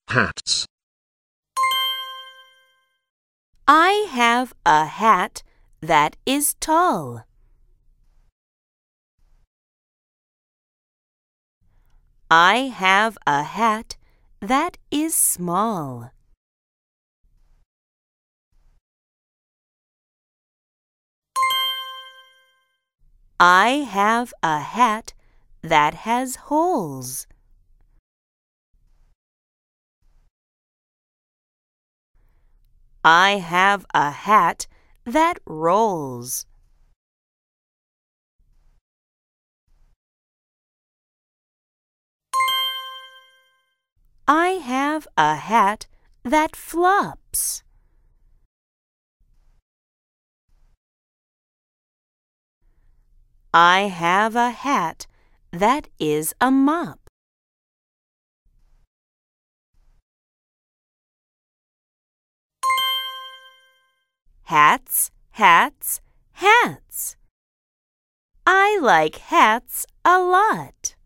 Hats. I have a hat that is tall. I have a hat that is small. I have a hat that has holes. I have a hat that rolls. I have a hat that flops. I have a hat that is a mop. Hats, hats, hats. I like hats a lot.